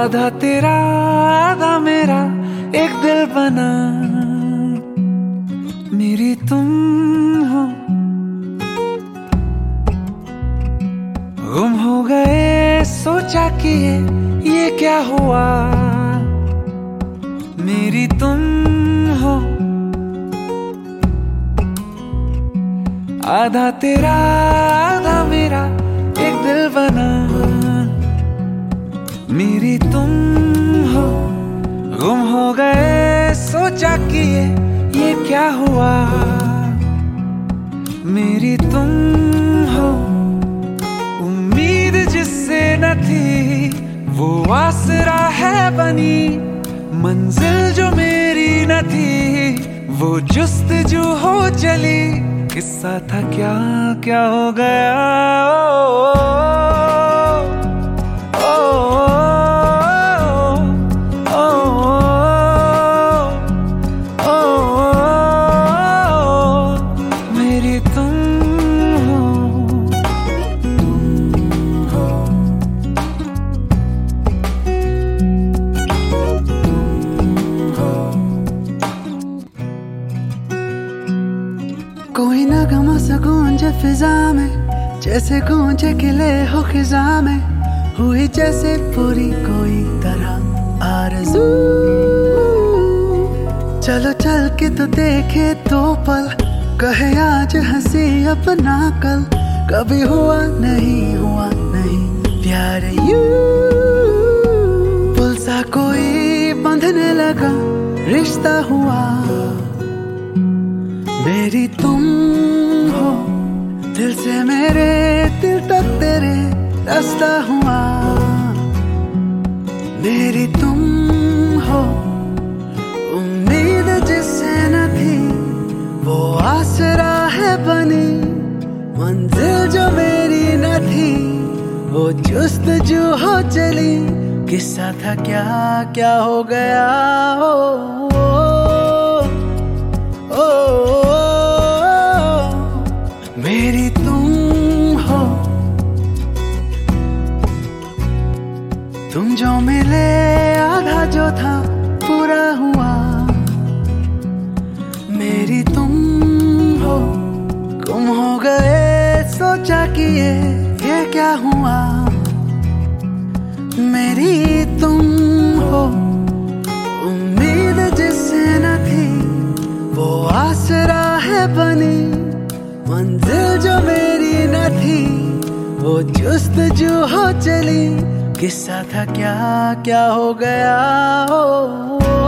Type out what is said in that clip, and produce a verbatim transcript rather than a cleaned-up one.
आधा तेरा आधा मेरा एक दिल बना, मेरी तुम हो। गुम हो गए सोचा कि ये ये क्या हुआ, मेरी तुम हो। आधा तेरा आधा मेरा एक दिल बना, मेरी तुम हो। गुम हो गए सोचा कि ये ये क्या हुआ, मेरी तुम हो। उम्मीद जिससे न थी वो आसरा है बनी, मंजिल जो मेरी न थी वो जुस्तजू हो चली। किस्सा था क्या क्या हो गया, ओ, ओ, ओ, ओ, ओ, मेरी तुम हो, तुम हो, तुम हो। कोई नगमा सा गूंजे फिजा में, जैसे गूंजे किले हो खिजा में, हुई जैसे पूरी कोई तरह आरज़ू। चलो चल के तो देखे दो पल, कहे आज हंसी अपना कल। कभी हुआ नहीं हुआ नहीं प्यार यू, पुल सा कोई बंधने लगा रिश्ता हुआ, मेरी तुम हो। दिल से मेरे दिल तक तेरे रास्ता हुआ, मेरी तुम हो। उम्मीद जिससे न थी वो आसरा है बनी, मंजिल जो मेरी न थी वो जुस्तजू हो चली। किस्सा था क्या क्या हो गया, हो ओ, ओ, मेरी तुम हो। तुम जो मिले आधा जो था पूरा हुआ, मेरी तुम हो। गुम हो गए सोचा कि ये ये क्या हुआ, मेरी तुम हो। उम्मीद जिससे न थी वो आसरा है बनी, मंजिल जो मेरी न थी वो जुस्तजू हो चली। किस्सा था क्या क्या हो गया, हो